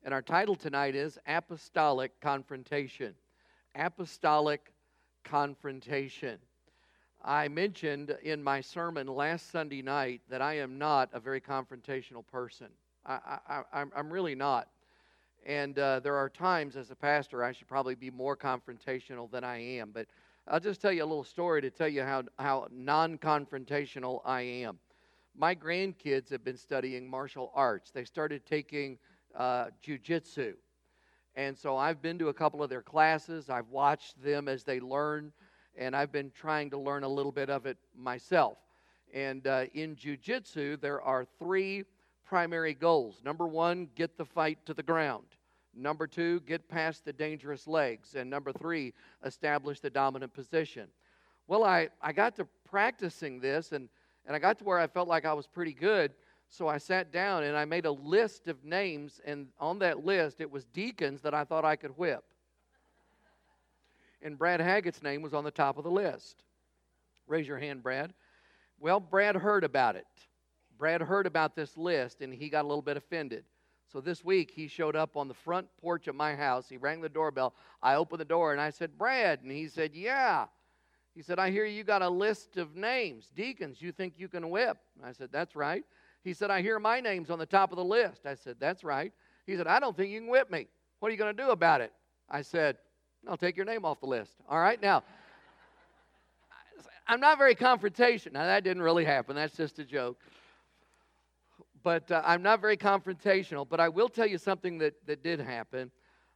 And our title tonight is Apostolic Confrontation. Apostolic Confrontation. I mentioned in my sermon last Sunday night that I am not a very confrontational person. I'm really not. And there are times as a pastor I should probably be more confrontational than I am. But I'll just tell you a little story to tell you how non-confrontational I am. My grandkids have been studying martial arts. They started taking jiu-jitsu. And so I've been to a couple of their classes. I've watched them as they learn. And I've been trying to learn a little bit of it myself. And in jiu-jitsu, there are three primary goals. Number one, get the fight to the ground. Number two, get past the dangerous legs. And number three, establish the dominant position. Well, I got to practicing this, and I got to where I felt like I was pretty good. So I sat down, and I made a list of names, and on that list, it was deacons that I thought I could whip. And Brad Haggett's name was on the top of the list. Raise your hand, Brad. Well, Brad heard about it. Brad heard about this list, and he got a little bit offended. So this week, he showed up on the front porch of my house. He rang the doorbell. I opened the door, and I said, Brad. And he said, yeah. He said, I hear you got a list of names, deacons you think you can whip. I said, that's right. He said, I hear my name's on the top of the list. I said, that's right. He said, I don't think you can whip me. What are you going to do about it? I said, I'll take your name off the list. All right, now, I'm not very confrontational. Now, that didn't really happen. That's just a joke. But I'm not very confrontational. But I will tell you something that did happen.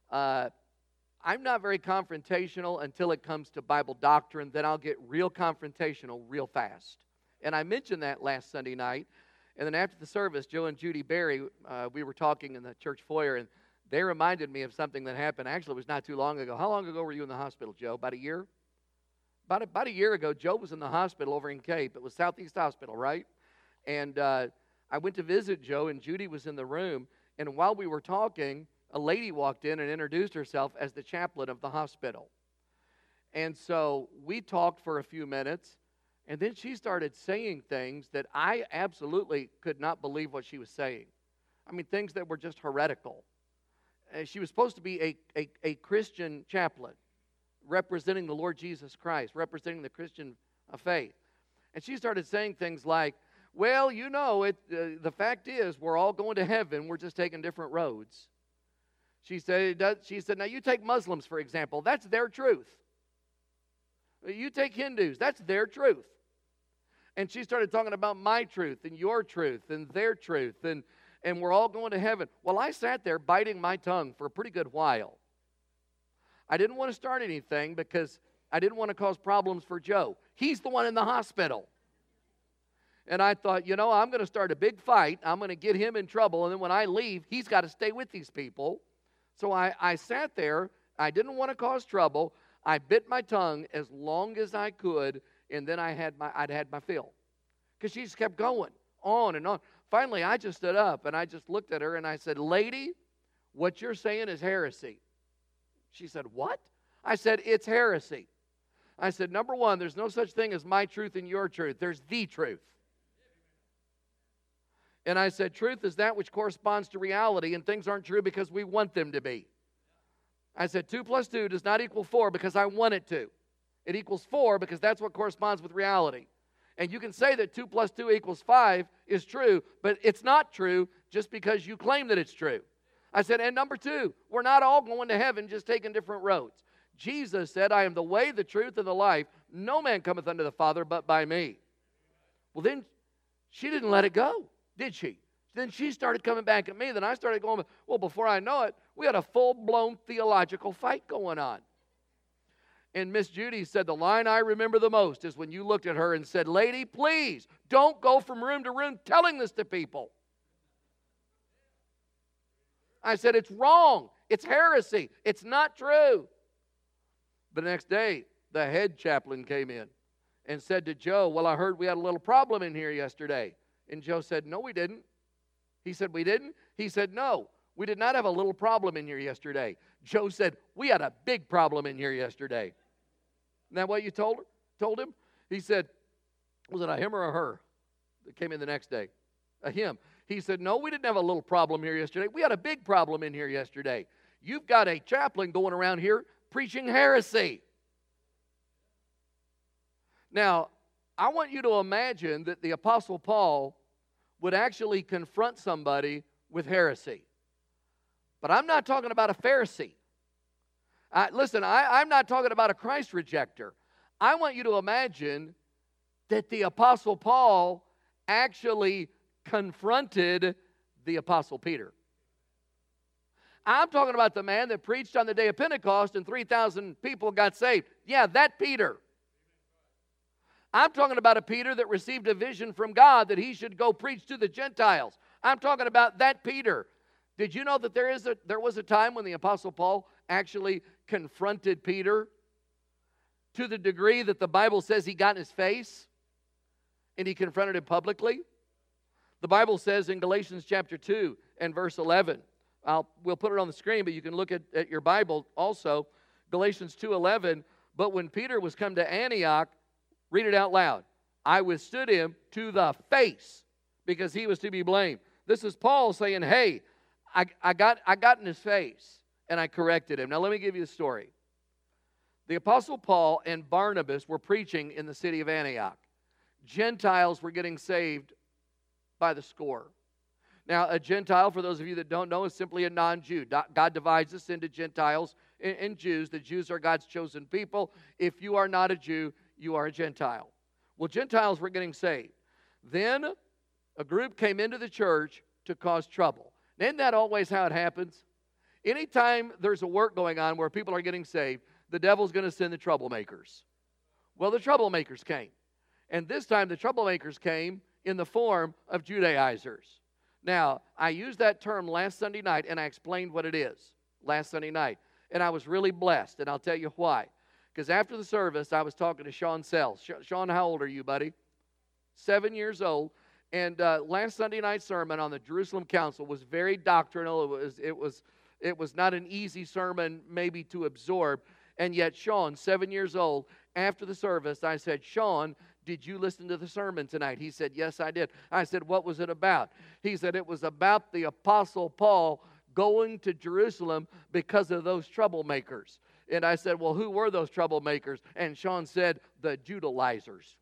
I'm not very confrontational until it comes to Bible doctrine. Then I'll get real confrontational real fast. And I mentioned that last Sunday night. And then after the service, Joe and Judy Berry, we were talking in the church foyer, and they reminded me of something that happened. Actually, it was not too long ago. How long ago were you in the hospital, Joe? About a year? About a year ago, Joe was in the hospital over in Cape. It was Southeast Hospital, right? And I went to visit Joe, and Judy was in the room. And while we were talking, a lady walked in and introduced herself as the chaplain of the hospital. And so we talked for a few minutes, and then she started saying things that I absolutely could not believe what she was saying. I mean, things that were just heretical. She was supposed to be a Christian chaplain, representing the Lord Jesus Christ, representing the Christian faith. And she started saying things like, well, you know, the fact is we're all going to heaven. We're just taking different roads. She said, now you take Muslims, for example. That's their truth. You take Hindus. That's their truth. And she started talking about my truth and your truth and their truth, and we're all going to heaven. Well, I sat there biting my tongue for a pretty good while. I didn't want to start anything because I didn't want to cause problems for Joe. He's the one in the hospital. And I thought, you know, I'm going to start a big fight. I'm going to get him in trouble, and then when I leave, he's got to stay with these people. So I sat there. I didn't want to cause trouble. I bit my tongue as long as I could, and then I'd had my fill. Because she just kept going on and on. Finally, I just stood up, and I just looked at her, and I said, lady, what you're saying is heresy. She said, what? I said, it's heresy. I said, number one, there's no such thing as my truth and your truth. There's the truth. And I said, truth is that which corresponds to reality, and things aren't true because we want them to be. I said, 2 plus 2 does not equal 4 because I want it to. It equals 4 because that's what corresponds with reality. And you can say that 2 plus 2 equals 5 is true, but it's not true just because you claim that it's true. I said, and number 2, we're not all going to heaven just taking different roads. Jesus said, I am the way, the truth, and the life. No man cometh unto the Father but by me. Well, then she didn't let it go, did she? Then she started coming back at me. Then I started going, well, before I know it, we had a full-blown theological fight going on. And Miss Judy said, the line I remember the most is when you looked at her and said, lady, please, don't go from room to room telling this to people. I said, it's wrong. It's heresy. It's not true. The next day, the head chaplain came in and said to Joe, well, I heard we had a little problem in here yesterday. And Joe said, no, we didn't. He said, we didn't? He said, no, we did not have a little problem in here yesterday. Joe said, we had a big problem in here yesterday. Isn't that what you told him? He said, was it a him or a her that came in the next day? A him. He said, no, we didn't have a little problem here yesterday. We had a big problem in here yesterday. You've got a chaplain going around here preaching heresy. Now, I want you to imagine that the Apostle Paul would actually confront somebody with heresy. But I'm not talking about a Pharisee. Listen, I'm not talking about a Christ rejecter. I want you to imagine that the Apostle Paul actually confronted the Apostle Peter. I'm talking about the man that preached on the day of Pentecost and 3,000 people got saved. Yeah, that Peter. I'm talking about a Peter that received a vision from God that he should go preach to the Gentiles. I'm talking about that Peter. Did you know that there was a time when the Apostle Paul actually confronted Peter to the degree that the Bible says he got in his face and he confronted him publicly? The Bible says in Galatians chapter 2 and verse 11, we'll put it on the screen, but you can look at your Bible also, Galatians 2:11, but when Peter was come to Antioch, read it out loud, I withstood him to the face because he was to be blamed. This is Paul saying, hey, I got in his face and I corrected him. Now let me give you the story. The Apostle Paul and Barnabas were preaching in the city of Antioch. Gentiles were getting saved by the score. Now, a Gentile, for those of you that don't know, is simply a non-Jew. God divides us into Gentiles and Jews. The Jews are God's chosen people. If you are not a Jew, you are a Gentile. Well, Gentiles were getting saved. Then a group came into the church to cause trouble. Isn't that always how it happens? Anytime there's a work going on where people are getting saved, the devil's going to send the troublemakers. Well, the troublemakers came. And this time the troublemakers came in the form of Judaizers. Now, I used that term last Sunday night, and I explained what it is last Sunday night. And I was really blessed, and I'll tell you why. Because after the service, I was talking to Sean Sells. Sean, how old are you, buddy? 7 years old. And last Sunday night's sermon on the Jerusalem Council was very doctrinal. It was not an easy sermon maybe to absorb. And yet Sean, 7 years old, after the service, I said, Sean, did you listen to the sermon tonight? He said, yes, I did. I said, what was it about? He said, it was about the Apostle Paul going to Jerusalem because of those troublemakers. And I said, well, who were those troublemakers? And Sean said, the Judaizers.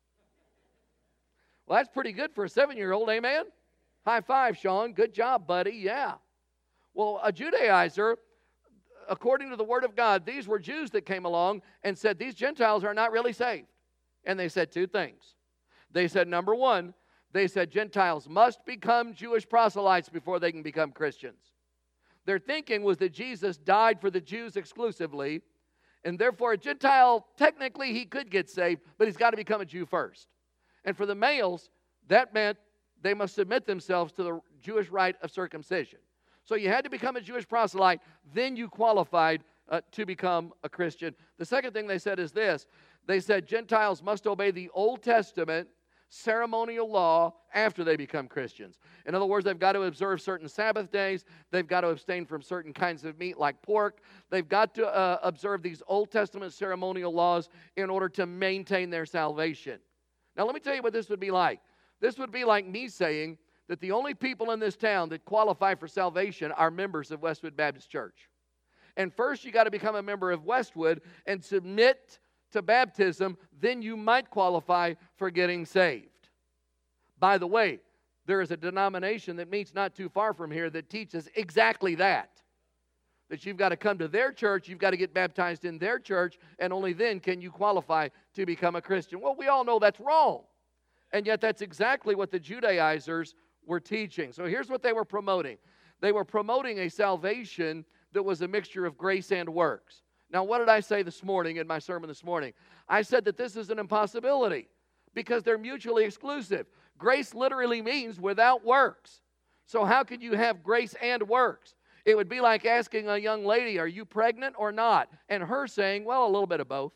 Well, that's pretty good for a 7-year-old, amen? High five, Sean. Good job, buddy. Yeah. Well, a Judaizer, according to the Word of God, these were Jews that came along and said, these Gentiles are not really saved. And they said two things. They said, number one, they said Gentiles must become Jewish proselytes before they can become Christians. Their thinking was that Jesus died for the Jews exclusively, and therefore a Gentile, technically he could get saved, but he's got to become a Jew first. And for the males, that meant they must submit themselves to the Jewish rite of circumcision. So you had to become a Jewish proselyte, then you qualified to become a Christian. The second thing they said is this. They said Gentiles must obey the Old Testament ceremonial law after they become Christians. In other words, they've got to observe certain Sabbath days. They've got to abstain from certain kinds of meat like pork. They've got to observe these Old Testament ceremonial laws in order to maintain their salvation. Now, let me tell you what this would be like. This would be like me saying that the only people in this town that qualify for salvation are members of Westwood Baptist Church. And first, you got to become a member of Westwood and submit to baptism, then you might qualify for getting saved. By the way, there is a denomination that meets not too far from here that teaches exactly that. That you've got to come to their church, you've got to get baptized in their church, and only then can you qualify to become a Christian. Well, we all know that's wrong. And yet that's exactly what the Judaizers were teaching. So here's what they were promoting. They were promoting a salvation that was a mixture of grace and works. Now, what did I say this morning in my sermon this morning? I said that this is an impossibility because they're mutually exclusive. Grace literally means without works. So how could you have grace and works? It would be like asking a young lady, are you pregnant or not? And her saying, well, a little bit of both.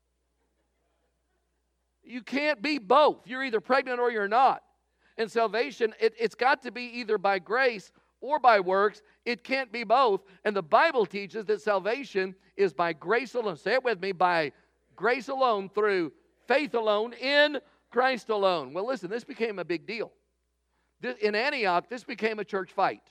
You can't be both. You're either pregnant or you're not. And salvation, it's got to be either by grace or by works. It can't be both. And the Bible teaches that salvation is by grace alone. Say it with me, by grace alone, through faith alone, in Christ alone. Well, listen, this became a big deal. In Antioch, this became a church fight.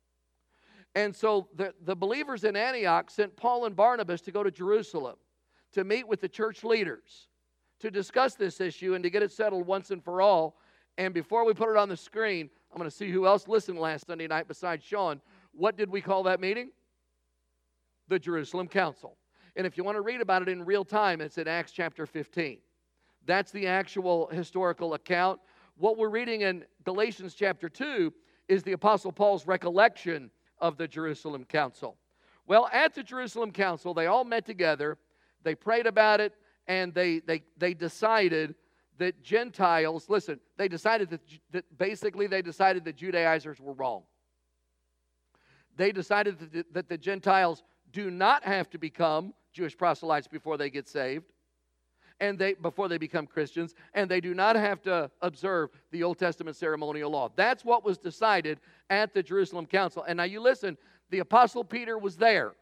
And so the believers in Antioch sent Paul and Barnabas to go to Jerusalem to meet with the church leaders, to discuss this issue and to get it settled once and for all. And before we put it on the screen, I'm going to see who else listened last Sunday night besides Sean. What did we call that meeting? The Jerusalem Council. And if you want to read about it in real time, it's in Acts chapter 15. That's the actual historical account. What we're reading in Galatians chapter 2 is the Apostle Paul's recollection of the Jerusalem Council. Well, at the Jerusalem Council, they all met together, they prayed about it, and they decided that Gentiles, listen, they decided that basically they decided that Judaizers were wrong. They decided that the Gentiles do not have to become Jewish proselytes before they get saved, and before they become Christians, and they do not have to observe the Old Testament ceremonial law. That's what was decided at the Jerusalem Council. And now you listen, the Apostle Peter was there,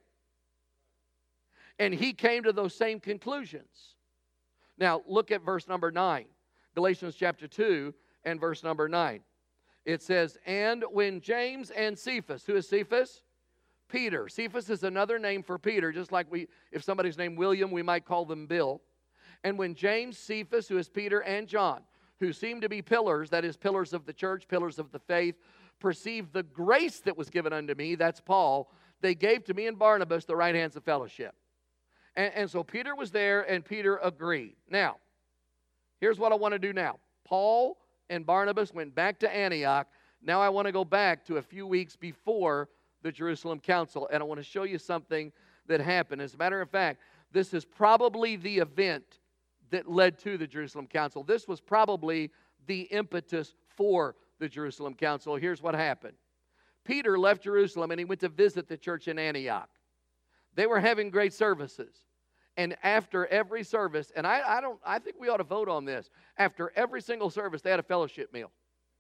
and he came to those same conclusions. Now look at verse number 9, Galatians chapter 2 and verse number 9. It says, and when James and Cephas, who is Cephas? Peter. Cephas is another name for Peter, just like if somebody's named William, we might call them Bill. And when James, Cephas, who is Peter, and John, who seemed to be pillars, that is, pillars of the church, pillars of the faith, perceived the grace that was given unto me, that's Paul, they gave to me and Barnabas the right hands of fellowship. And so Peter was there, and Peter agreed. Now, here's what I want to do now. Paul and Barnabas went back to Antioch. Now I want to go back to a few weeks before the Jerusalem Council, and I want to show you something that happened. As a matter of fact, this is probably the event that led to the Jerusalem Council. This was probably the impetus for the Jerusalem Council. Here's what happened. Peter left Jerusalem and he went to visit the church in Antioch. They were having great services. And after every service, and I think we ought to vote on this. After every single service, they had a fellowship meal.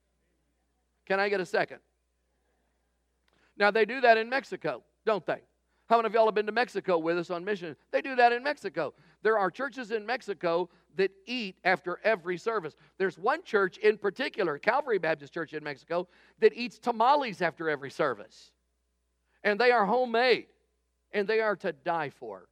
Can I get a second? Now, they do that in Mexico, don't they? How many of y'all have been to Mexico with us on mission? They do that in Mexico. There are churches in Mexico that eat after every service. There's one church in particular, Calvary Baptist Church in Mexico, that eats tamales after every service. And they are homemade, and they are to die for.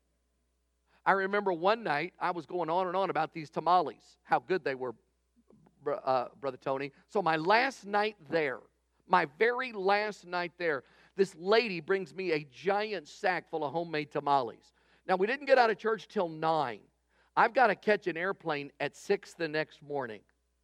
I remember one night, I was going on and on about these tamales, how good they were, Brother Tony. So my last night there, my very last night there, this lady brings me a giant sack full of homemade tamales. Now, we didn't get out of church till 9. I've got to catch an airplane at 6 the next morning.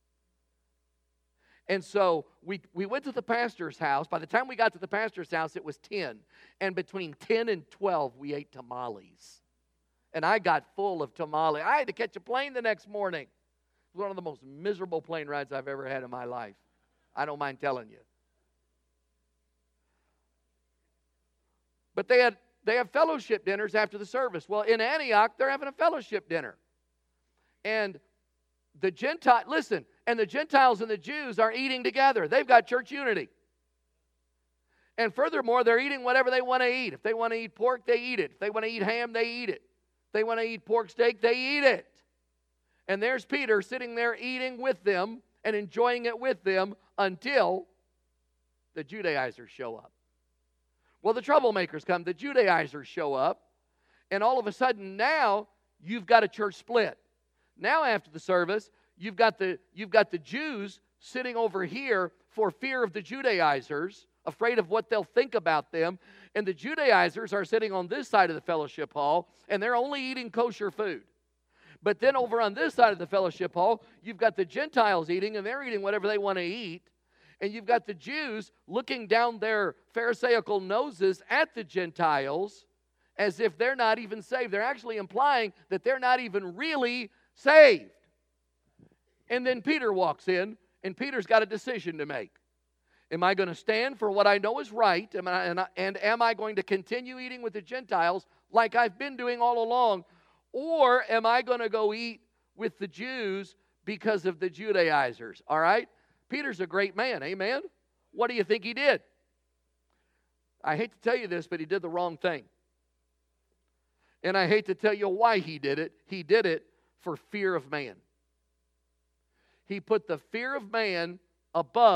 And so we went to the pastor's house. By the time we got to the pastor's house, it was 10. And between 10 and 12, we ate tamales. And I got full of tamale. I had to catch a plane the next morning. It was one of the most miserable plane rides I've ever had in my life. I don't mind telling you. But they have fellowship dinners after the service. Well, in Antioch, they're having a fellowship dinner. And the Gentiles and the Jews are eating together. They've got church unity. And furthermore, they're eating whatever they want to eat. If they want to eat pork, they eat it. If they want to eat ham, they eat it. If they want to eat pork steak, they eat it. And there's Peter sitting there eating with them and enjoying it with them until the Judaizers show up. Well, the troublemakers come, the Judaizers show up, and all of a sudden now you've got a church split. Now after the service, you've got the Jews sitting over here for fear of the Judaizers, afraid of what they'll think about them, and the Judaizers are sitting on this side of the fellowship hall, and they're only eating kosher food. But then over on this side of the fellowship hall, you've got the Gentiles eating, and they're eating whatever they want to eat. And you've got the Jews looking down their Pharisaical noses at the Gentiles as if they're not even saved. They're actually implying that they're not even really saved. And then Peter walks in, and Peter's got a decision to make. Am I going to stand for what I know is right? And am I going to continue eating with the Gentiles like I've been doing all along? Or am I going to go eat with the Jews because of the Judaizers? All right? Peter's a great man, amen? What do you think he did? I hate to tell you this, but he did the wrong thing. And I hate to tell you why he did it. He did it for fear of man. He put the fear of man above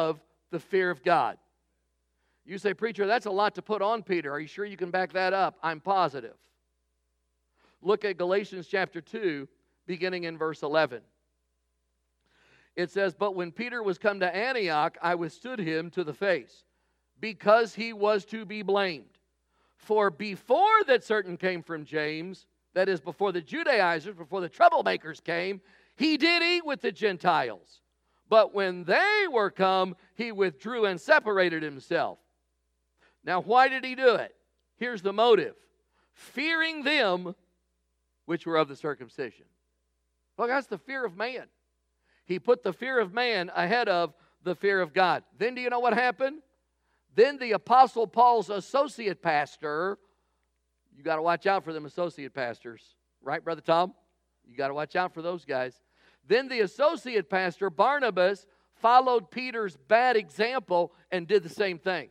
the fear of God. You say, preacher, that's a lot to put on Peter. Are you sure you can back that up? I'm positive. Look at Galatians chapter 2, beginning in verse 11. It says, but when Peter was come to Antioch, I withstood him to the face, because he was to be blamed. For before that certain came from James, that is, before the Judaizers, before the troublemakers came, he did eat with the Gentiles. But when they were come, he withdrew and separated himself. Now, why did he do it? Here's the motive. Fearing them which were of the circumcision. Well, that's the fear of man. He put the fear of man ahead of the fear of God. Then do you know what happened? Then the Apostle Paul's associate pastor, you got to watch out for them associate pastors. Right, Brother Tom? You got to watch out for those guys. Then the associate pastor, Barnabas, followed Peter's bad example and did the same thing.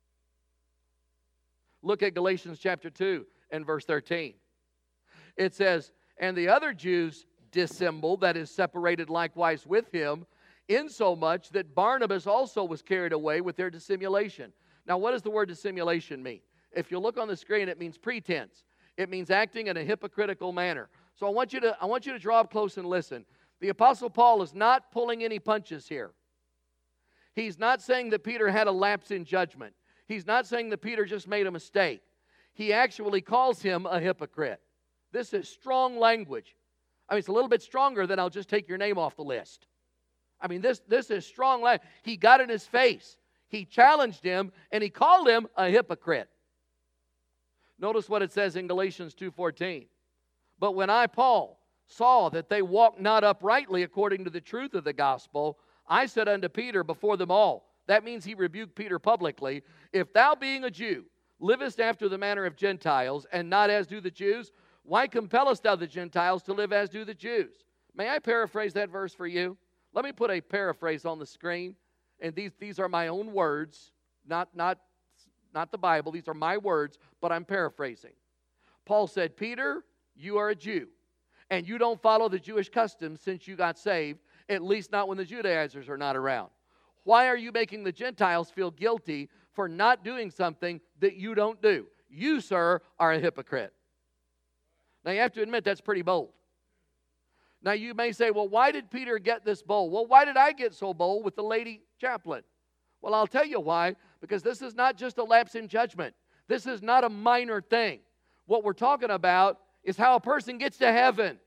Look at Galatians chapter 2 and verse 13. It says, and the other Jews dissembled, that is, separated likewise with him, insomuch that Barnabas also was carried away with their dissimulation. Now, what does the word dissimulation mean? If you look on the screen, it means pretense. It means acting in a hypocritical manner. So I want you to draw up close and listen. The Apostle Paul is not pulling any punches here. He's not saying that Peter had a lapse in judgment. He's not saying that Peter just made a mistake. He actually calls him a hypocrite. This is strong language. I mean, it's a little bit stronger than I'll just take your name off the list. I mean, this is strong language. He got in his face. He challenged him, and he called him a hypocrite. Notice what it says in Galatians 2:14. But when I, Paul, saw that they walked not uprightly according to the truth of the gospel, I said unto Peter before them all. That means he rebuked Peter publicly. If thou, being a Jew, livest after the manner of Gentiles, and not as do the Jews, why compellest thou the Gentiles to live as do the Jews? May I paraphrase that verse for you? Let me put a paraphrase on the screen. And these are my own words, not the Bible. These are my words, but I'm paraphrasing. Paul said, Peter, you are a Jew, and you don't follow the Jewish customs since you got saved, at least not when the Judaizers are not around. Why are you making the Gentiles feel guilty for not doing something that you don't do? You, sir, are a hypocrite. Now, you have to admit that's pretty bold. Now, you may say, well, why did Peter get this bold? Well, why did I get so bold with the lady chaplain? Well, I'll tell you why. Because this is not just a lapse in judgment. This is not a minor thing. What we're talking about is how a person gets to heaven.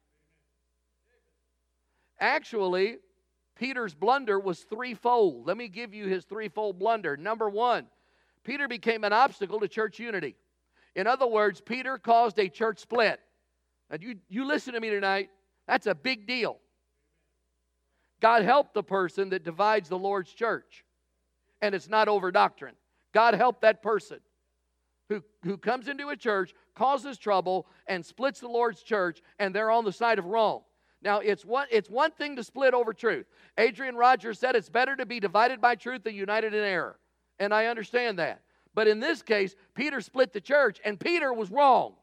Actually, Peter's blunder was threefold. Let me give you his threefold blunder. Number one, Peter became an obstacle to church unity. In other words, Peter caused a church split. Now, you listen to me tonight. That's a big deal. God help the person that divides the Lord's church. And it's not over doctrine. God help that person who comes into a church, causes trouble, and splits the Lord's church, and they're on the side of wrong. Now, it's one thing to split over truth. Adrian Rogers said it's better to be divided by truth than united in error. And I understand that. But in this case, Peter split the church, and Peter was wrong.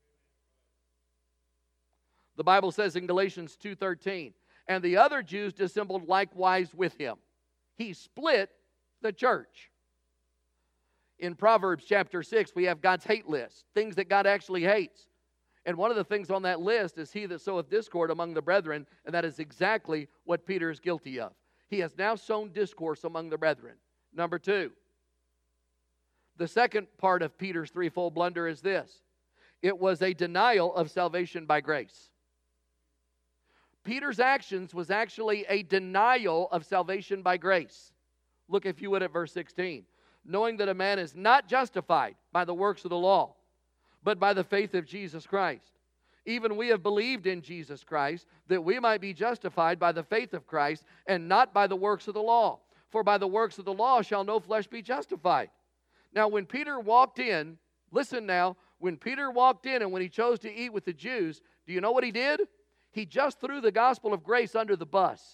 The Bible says in Galatians 2:13, and the other Jews dissembled likewise with him. He split the church. In Proverbs chapter 6, we have God's hate list, things that God actually hates. And one of the things on that list is he that soweth discord among the brethren, and that is exactly what Peter is guilty of. He has now sown discourse among the brethren. Number two, the second part of Peter's threefold blunder is this. It was a denial of salvation by grace. Peter's actions was actually a denial of salvation by grace. Look, if you would, at verse 16. Knowing that a man is not justified by the works of the law, but by the faith of Jesus Christ. Even we have believed in Jesus Christ, that we might be justified by the faith of Christ, and not by the works of the law. For by the works of the law shall no flesh be justified. Now, when Peter walked in, listen now, when Peter walked in and when he chose to eat with the Jews, do you know what he did? He just threw the gospel of grace under the bus.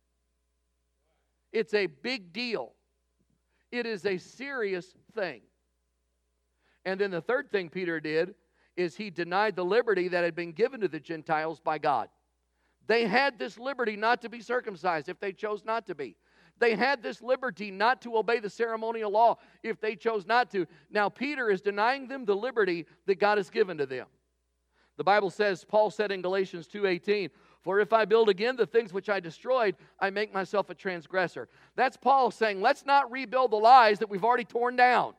It's a big deal. It is a serious thing. And then the third thing Peter did is he denied the liberty that had been given to the Gentiles by God. They had this liberty not to be circumcised if they chose not to be. They had this liberty not to obey the ceremonial law if they chose not to. Now Peter is denying them the liberty that God has given to them. The Bible says, Paul said in Galatians 2:18, "For if I build again the things which I destroyed, I make myself a transgressor." That's Paul saying, let's not rebuild the lies that we've already torn down.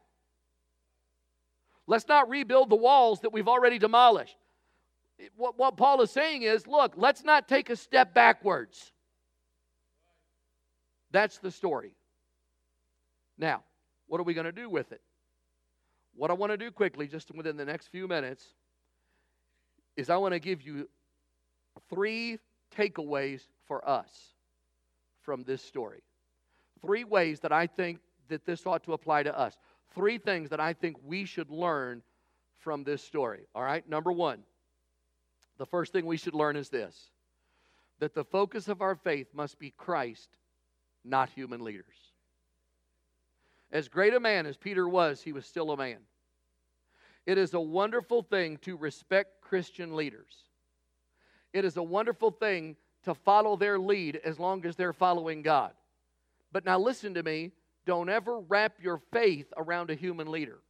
Let's not rebuild the walls that we've already demolished. What Paul is saying is, look, let's not take a step backwards. That's the story. Now, what are we going to do with it? What I want to do quickly, just within the next few minutes, is I want to give you 3 takeaways for us from this story. 3 ways that I think that this ought to apply to us. 3 things that I think we should learn from this story. All right, number 1, the first thing we should learn is this: that the focus of our faith must be Christ, not human leaders. As great a man as Peter was, he was still a man. It is a wonderful thing to respect Christian leaders. It is a wonderful thing to follow their lead as long as they're following God. But now listen to me, don't ever wrap your faith around a human leader.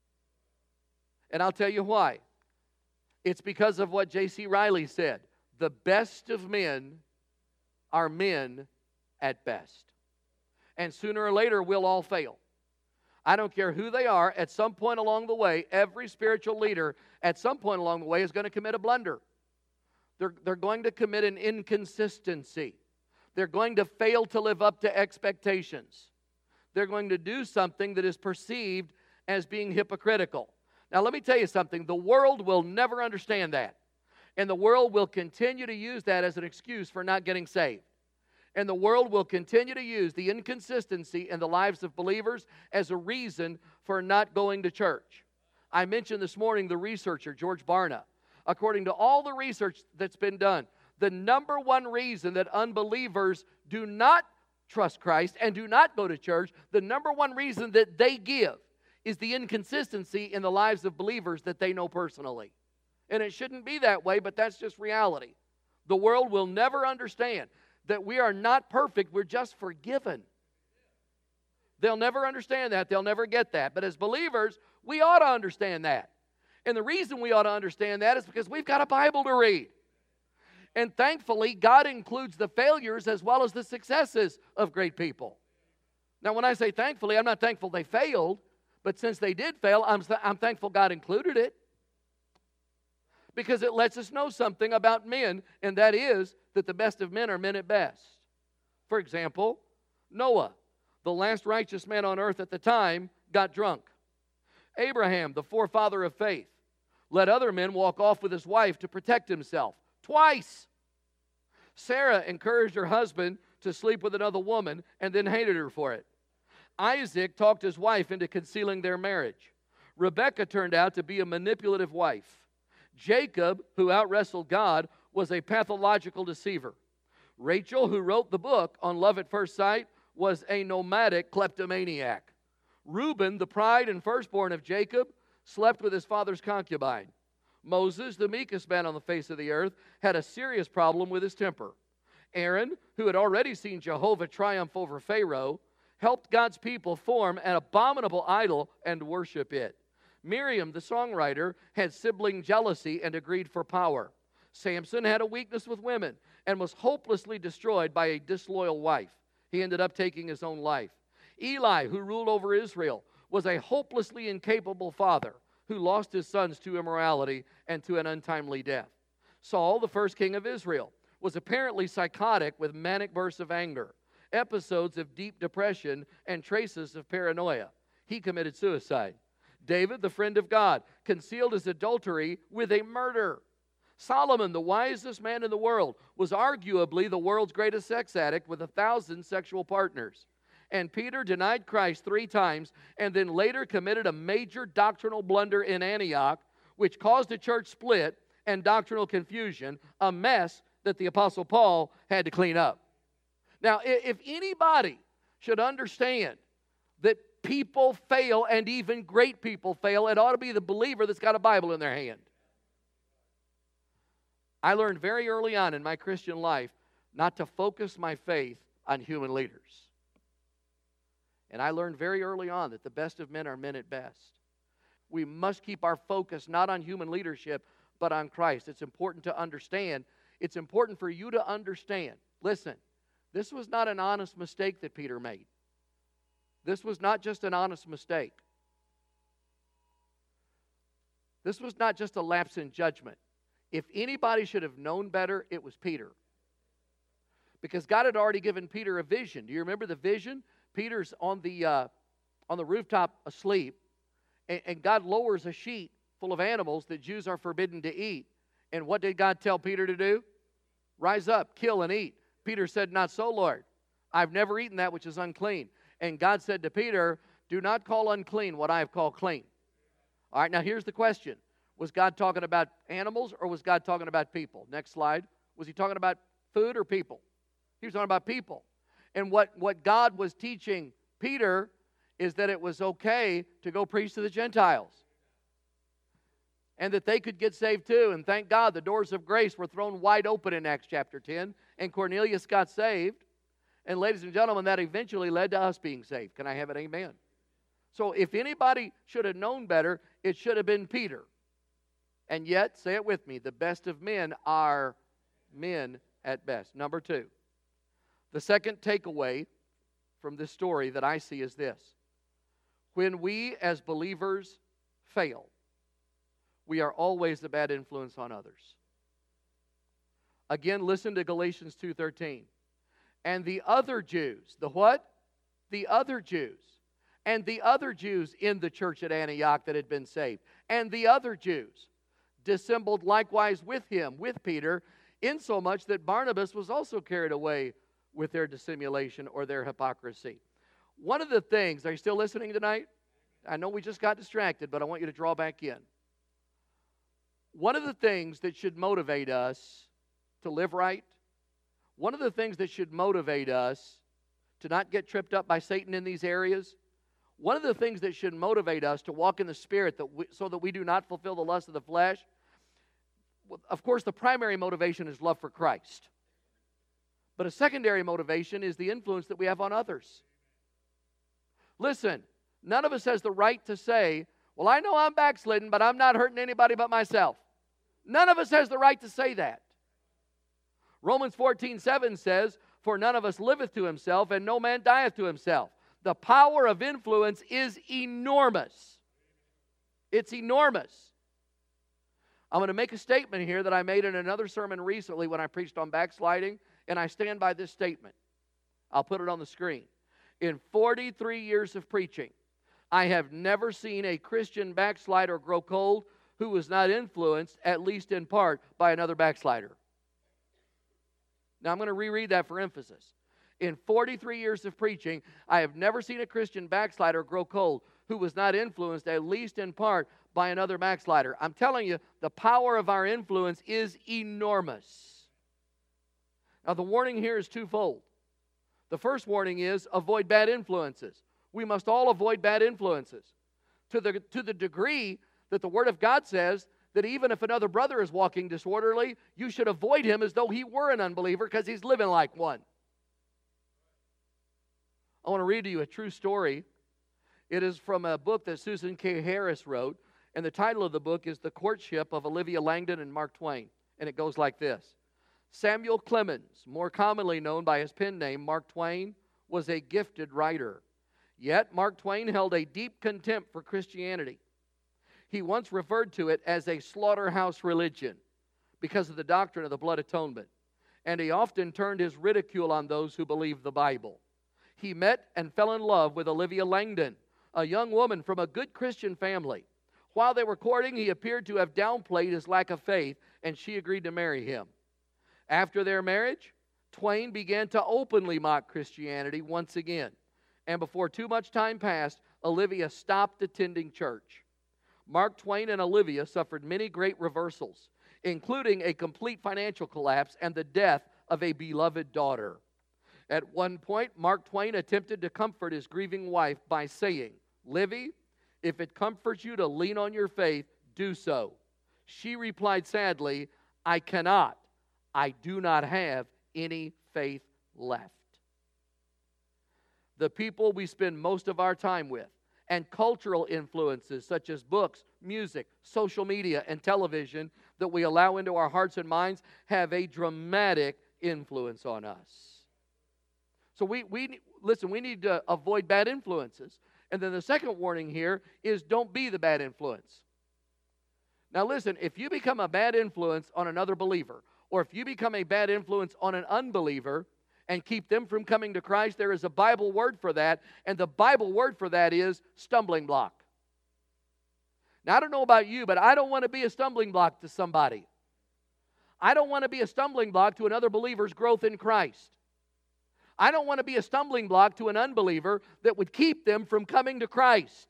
And I'll tell you why. It's because of what J.C. Riley said. The best of men are men at best. And sooner or later, we'll all fail. I don't care who they are, at some point along the way, every spiritual leader at some point along the way is going to commit a blunder. They're going to commit an inconsistency. They're going to fail to live up to expectations. They're going to do something that is perceived as being hypocritical. Now, let me tell you something. The world will never understand that. And the world will continue to use that as an excuse for not getting saved. And the world will continue to use the inconsistency in the lives of believers as a reason for not going to church. I mentioned this morning the researcher, George Barna. According to all the research that's been done, the number one reason that unbelievers do not trust Christ and do not go to church, the number one reason that they give is the inconsistency in the lives of believers that they know personally. And it shouldn't be that way, but that's just reality. The world will never understand that we are not perfect, we're just forgiven. They'll never understand that, they'll never get that. But as believers, we ought to understand that. And the reason we ought to understand that is because we've got a Bible to read. And thankfully, God includes the failures as well as the successes of great people. Now, when I say thankfully, I'm not thankful they failed, but since they did fail, I'm thankful God included it. Because it lets us know something about men, and that is that the best of men are men at best. For example, Noah, the last righteous man on earth at the time, got drunk. Abraham, the forefather of faith, let other men walk off with his wife to protect himself. Twice. Sarah encouraged her husband to sleep with another woman and then hated her for it. Isaac talked his wife into concealing their marriage. Rebekah turned out to be a manipulative wife. Jacob, who out-wrestled God, was a pathological deceiver. Rachel, who wrote the book on love at first sight, was a nomadic kleptomaniac. Reuben, the pride and firstborn of Jacob, slept with his father's concubine. Moses, the meekest man on the face of the earth, had a serious problem with his temper. Aaron, who had already seen Jehovah triumph over Pharaoh, helped God's people form an abominable idol and worship it. Miriam, the songwriter, had sibling jealousy and a greed for power. Samson had a weakness with women and was hopelessly destroyed by a disloyal wife. He ended up taking his own life. Eli, who ruled over Israel, was a hopelessly incapable father who lost his sons to immorality and to an untimely death. Saul, the first king of Israel, was apparently psychotic with manic bursts of anger, episodes of deep depression, and traces of paranoia. He committed suicide. David, the friend of God, concealed his adultery with a murder. Solomon, the wisest man in the world, was arguably the world's greatest sex addict with 1,000 sexual partners. And Peter denied Christ 3 times and then later committed a major doctrinal blunder in Antioch, which caused a church split and doctrinal confusion, a mess that the Apostle Paul had to clean up. Now, if anybody should understand that people fail and even great people fail, it ought to be the believer that's got a Bible in their hand. I learned very early on in my Christian life not to focus my faith on human leaders. And I learned very early on that the best of men are men at best. We must keep our focus not on human leadership, but on Christ. It's important to understand. It's important for you to understand. Listen, this was not an honest mistake that Peter made. This was not just an honest mistake. This was not just a lapse in judgment. If anybody should have known better, it was Peter. Because God had already given Peter a vision. Do you remember the vision? Peter's on the rooftop asleep, and God lowers a sheet full of animals that Jews are forbidden to eat. And what did God tell Peter to do? Rise up, kill, and eat. Peter said, not so, Lord. I've never eaten that which is unclean. And God said to Peter, do not call unclean what I have called clean. All right, now here's the question. Was God talking about animals or was God talking about people? Next slide. Was he talking about food or people? He was talking about people. And what God was teaching Peter is that it was okay to go preach to the Gentiles. And that they could get saved too. And thank God the doors of grace were thrown wide open in Acts chapter 10. And Cornelius got saved. And ladies and gentlemen, that eventually led to us being saved. Can I have an amen? So if anybody should have known better, it should have been Peter. And yet, say it with me, the best of men are men at best. Number two, the second takeaway from this story that I see is this. When we as believers fail, we are always a bad influence on others. Again, listen to Galatians 2:13. And the other Jews, the what? The other Jews. And the other Jews in the church at Antioch that had been saved. And the other Jews dissembled likewise with him, with Peter, insomuch that Barnabas was also carried away with their dissimulation or their hypocrisy. One of the things, are you still listening tonight? I know we just got distracted, but I want you to draw back in. One of the things that should motivate us to live right, one of the things that should motivate us to not get tripped up by Satan in these areas, one of the things that should motivate us to walk in the Spirit so that we do not fulfill the lust of the flesh, of course, the primary motivation is love for Christ. But a secondary motivation is the influence that we have on others. Listen, none of us has the right to say, well, I know I'm backslidden, but I'm not hurting anybody but myself. None of us has the right to say that. Romans 14:7 says, for none of us liveth to himself, and no man dieth to himself. The power of influence is enormous. It's enormous. I'm going to make a statement here that I made in another sermon recently when I preached on backsliding, and I stand by this statement. I'll put it on the screen. In 43 years of preaching, I have never seen a Christian backslider grow cold who was not influenced, at least in part, by another backslider. Now, I'm going to reread that for emphasis. In 43 years of preaching, I have never seen a Christian backslider grow cold who was not influenced, at least in part, by another backslider. I'm telling you, the power of our influence is enormous. Now, the warning here is twofold. The first warning is avoid bad influences. We must all avoid bad influences. To the degree that the Word of God says that even if another brother is walking disorderly, you should avoid him as though he were an unbeliever because he's living like one. I want to read to you a true story. It is from a book that Susan K. Harris wrote, and the title of the book is The Courtship of Olivia Langdon and Mark Twain. And it goes like this. Samuel Clemens, more commonly known by his pen name Mark Twain, was a gifted writer. Yet Mark Twain held a deep contempt for Christianity. He once referred to it as a slaughterhouse religion because of the doctrine of the blood atonement. And he often turned his ridicule on those who believed the Bible. He met and fell in love with Olivia Langdon, a young woman from a good Christian family. While they were courting, he appeared to have downplayed his lack of faith, and she agreed to marry him. After their marriage, Twain began to openly mock Christianity once again. And before too much time passed, Olivia stopped attending church. Mark Twain and Olivia suffered many great reversals, including a complete financial collapse and the death of a beloved daughter. At one point, Mark Twain attempted to comfort his grieving wife by saying, Livy, if it comforts you to lean on your faith, do so. She replied sadly, I cannot. I do not have any faith left. the people we spend most of our time with, and cultural influences such as books, music, social media, and television that we allow into our hearts and minds have a dramatic influence on us. So we need to avoid bad influences. And then the second warning here is don't be the bad influence. Now listen, if you become a bad influence on another believer, or if you become a bad influence on an unbeliever and keep them from coming to Christ, there is a Bible word for that, and the Bible word for that is stumbling block. Now, I don't know about you, but I don't want to be a stumbling block to somebody. I don't want to be a stumbling block to another believer's growth in Christ. I don't want to be a stumbling block to an unbeliever that would keep them from coming to Christ.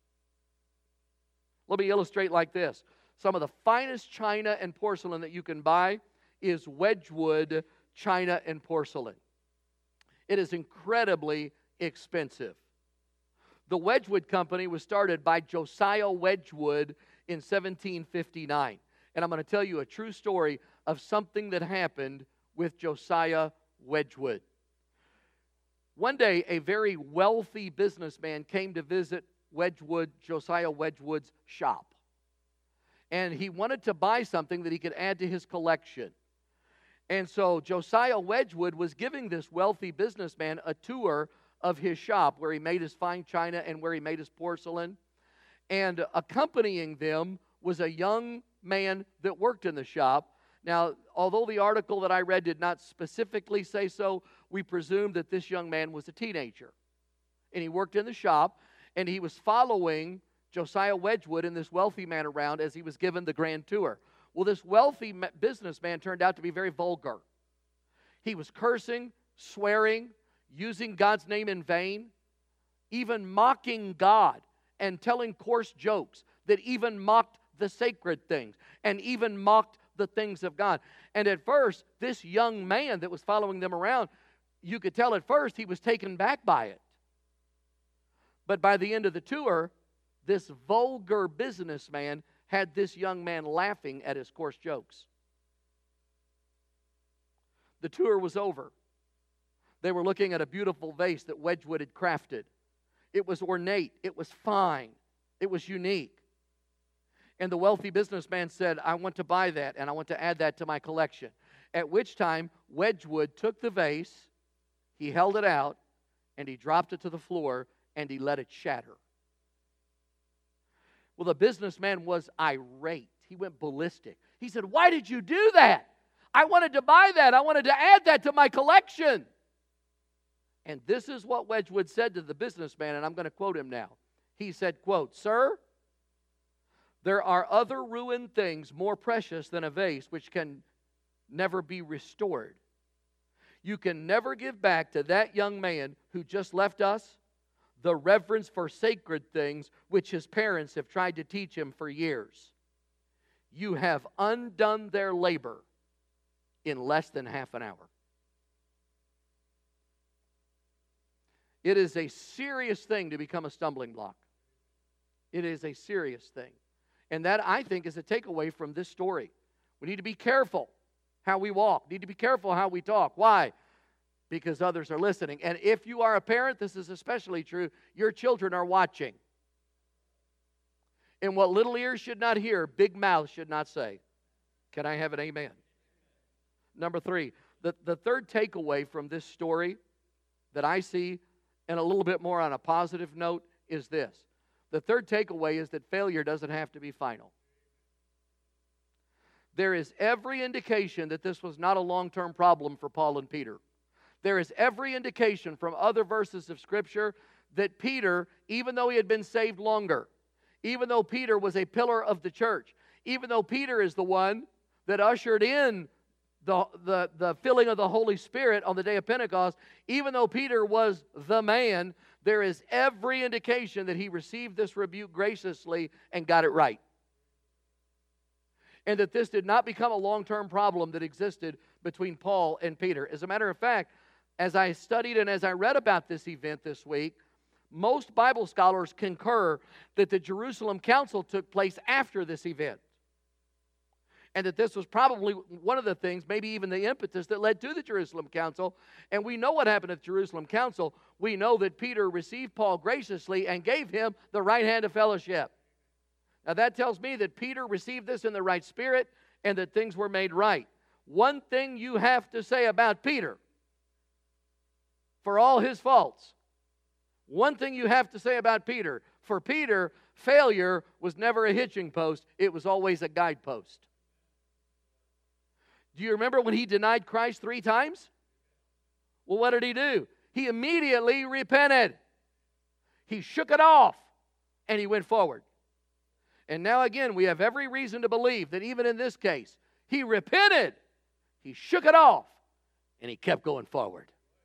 Let me illustrate like this. Some of the finest china and porcelain that you can buy is Wedgwood china and porcelain. It is incredibly expensive. The Wedgwood Company was started by Josiah Wedgwood in 1759. And I'm going to tell you a true story of something that happened with Josiah Wedgwood. One day, a very wealthy businessman came to visit Josiah Wedgwood's shop. And he wanted to buy something that he could add to his collection. And so Josiah Wedgwood was giving this wealthy businessman a tour of his shop where he made his fine china and where he made his porcelain. And accompanying them was a young man that worked in the shop. Now, although the article that I read did not specifically say so, we presume that this young man was a teenager. And he worked in the shop, and he was following Josiah Wedgwood and this wealthy man around as he was given the grand tour. Well, this wealthy businessman turned out to be very vulgar. He was cursing, swearing, using God's name in vain, even mocking God and telling coarse jokes that even mocked the sacred things and even mocked the things of God. And at first, this young man that was following them around, you could tell at first he was taken back by it. But by the end of the tour, this vulgar businessman had this young man laughing at his coarse jokes. The tour was over. They were looking at a beautiful vase that Wedgwood had crafted. It was ornate. It was fine. It was unique. And the wealthy businessman said, I want to buy that and I want to add that to my collection. At which time, Wedgwood took the vase, he held it out, and he dropped it to the floor and he let it shatter. Well, the businessman was irate. He went ballistic. He said, why did you do that? I wanted to buy that. I wanted to add that to my collection. And this is what Wedgwood said to the businessman, and I'm going to quote him now. He said, quote, Sir, there are other ruined things more precious than a vase which can never be restored. You can never give back to that young man who just left us the reverence for sacred things which his parents have tried to teach him for years. You have undone their labor in less than half an hour. It is a serious thing to become a stumbling block. It is a serious thing. And that, I think, is a takeaway from this story. We need to be careful how we walk. Need to be careful how we talk. Why? Because others are listening. And if you are a parent, this is especially true, your children are watching. And what little ears should not hear, big mouths should not say. Can I have an amen? Number 3, the third takeaway from this story that I see, and a little bit more on a positive note, is this. The third takeaway is that failure doesn't have to be final. There is every indication that this was not a long-term problem for Paul and Peter. There is every indication from other verses of Scripture that Peter, even though he had been saved longer, even though Peter was a pillar of the church, even though Peter is the one that ushered in the filling of the Holy Spirit on the day of Pentecost, even though Peter was the man, there is every indication that he received this rebuke graciously and got it right. And that this did not become a long-term problem that existed between Paul and Peter. As a matter of fact, as I studied and as I read about this event this week, most Bible scholars concur that the Jerusalem Council took place after this event. and that this was probably one of the things, maybe even the impetus that led to the Jerusalem Council. And we know what happened at the Jerusalem Council. We know that Peter received Paul graciously and gave him the right hand of fellowship. Now that tells me that Peter received this in the right spirit and that things were made right. One thing you have to say about Peter, for all his faults, one thing you have to say about Peter, for Peter, failure was never a hitching post, it was always a guidepost. Do you remember when he denied Christ 3 times? Well, what did he do? He immediately repented. He shook it off, and he went forward. And now again, we have every reason to believe that even in this case, he repented, he shook it off, and he kept going forward.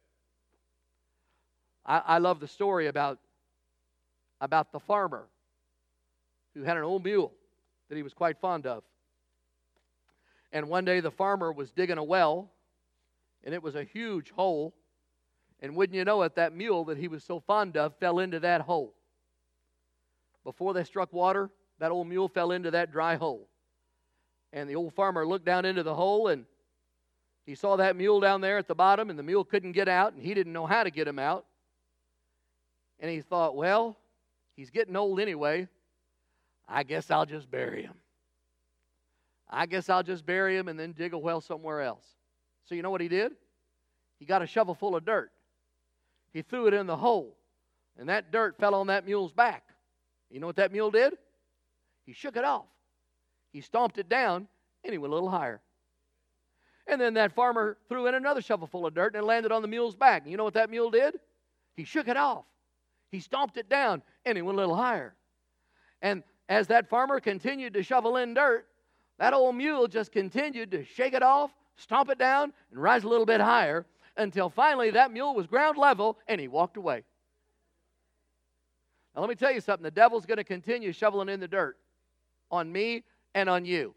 I love the story about the farmer who had an old mule that he was quite fond of. And one day the farmer was digging a well, and it was a huge hole. And wouldn't you know it, that mule that he was so fond of fell into that hole. Before they struck water, that old mule fell into that dry hole. And the old farmer looked down into the hole, and he saw that mule down there at the bottom, and the mule couldn't get out, and he didn't know how to get him out. And he thought, well, he's getting old anyway. I guess I'll just bury him. I guess I'll just bury him and then dig a well somewhere else. So you know what he did? He got a shovel full of dirt. He threw it in the hole, and that dirt fell on that mule's back. You know what that mule did? He shook it off. He stomped it down, and he went a little higher. And then that farmer threw in another shovel full of dirt, and it landed on the mule's back. And you know what that mule did? He shook it off. He stomped it down, and he went a little higher. And as that farmer continued to shovel in dirt, that old mule just continued to shake it off, stomp it down, and rise a little bit higher until finally that mule was ground level and he walked away. Now let me tell you something. The devil's going to continue shoveling in the dirt on me and on you.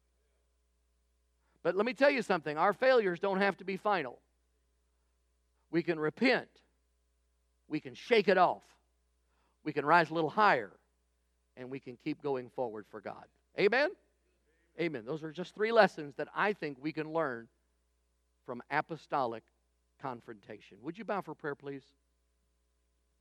But let me tell you something. Our failures don't have to be final. We can repent. We can shake it off. We can rise a little higher. And we can keep going forward for God. Amen? Amen. Those are just 3 lessons that I think we can learn from apostolic confrontation. Would you bow for prayer, please?